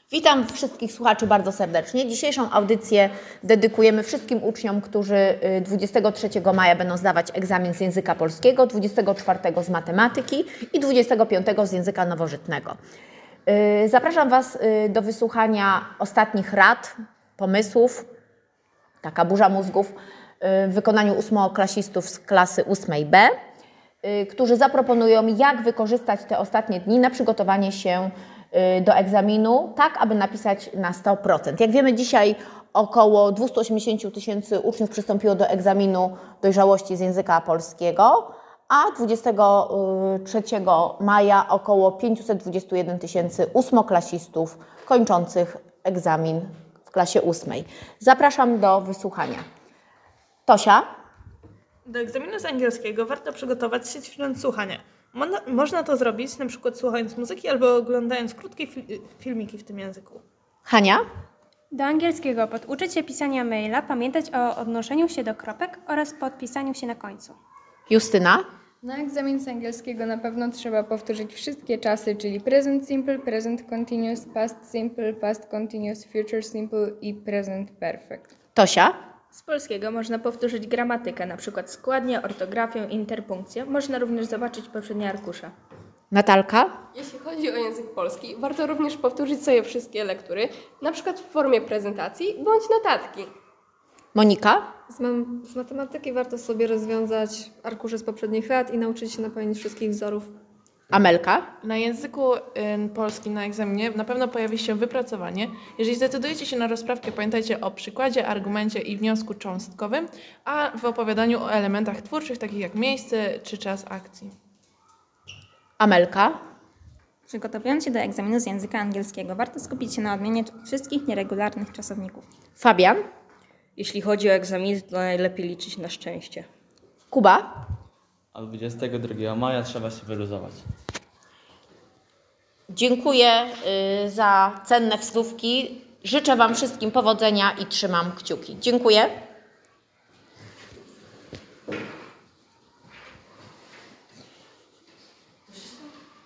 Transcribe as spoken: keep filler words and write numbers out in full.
Witam wszystkich słuchaczy bardzo serdecznie. Dzisiejszą audycję dedykujemy wszystkim uczniom, którzy dwudziestego trzeciego maja będą zdawać egzamin z języka polskiego, dwudziestego czwartego z matematyki i dwudziestego piątego z języka nowożytnego. Zapraszam Was do wysłuchania ostatnich rad, pomysłów, taka burza mózgów, w wykonaniu ósmoklasistów z klasy ósmej B, którzy zaproponują, jak wykorzystać te ostatnie dni na przygotowanie się do egzaminu, tak aby napisać na sto procent. Jak wiemy, dzisiaj około dwieście osiemdziesiąt tysięcy uczniów przystąpiło do egzaminu dojrzałości z języka polskiego, a dwudziestego trzeciego maja około pięćset dwadzieścia jeden tysięcy ósmoklasistów kończących egzamin w klasie ósmej. Zapraszam do wysłuchania. Tosia? Do egzaminu z angielskiego warto przygotować się ćwicząc słuchania. Można, można to zrobić na przykład słuchając muzyki albo oglądając krótkie fil- filmiki w tym języku. Hania? Do angielskiego poduczyć się pisania maila, pamiętać o odnoszeniu się do kropek oraz podpisaniu się na końcu. Justyna? Na egzamin z angielskiego na pewno trzeba powtórzyć wszystkie czasy, czyli present simple, present continuous, past simple, past continuous, future simple i present perfect. Tosia? Z polskiego można powtórzyć gramatykę, na przykład składnię, ortografię, interpunkcję. Można również zobaczyć poprzednie arkusze. Natalka? Jeśli chodzi o język polski, warto również powtórzyć sobie wszystkie lektury, na przykład w formie prezentacji bądź notatki. Monika? Z, mam, z matematyki warto sobie rozwiązać arkusze z poprzednich lat i nauczyć się napełnić wszystkich wzorów. Amelka? Na języku y, polskim na egzaminie na pewno pojawi się wypracowanie. Jeżeli zdecydujecie się na rozprawkę, pamiętajcie o przykładzie, argumencie i wniosku cząstkowym, a w opowiadaniu o elementach twórczych, takich jak miejsce czy czas akcji. Amelka? Przygotowując się do egzaminu z języka angielskiego, warto skupić się na odmianie wszystkich nieregularnych czasowników. Fabian? Jeśli chodzi o egzamin, to najlepiej liczyć na szczęście. Kuba? A dwudziestego drugiego maja trzeba się wyluzować. Dziękuję y, za cenne wskazówki. Życzę Wam wszystkim powodzenia i trzymam kciuki. Dziękuję.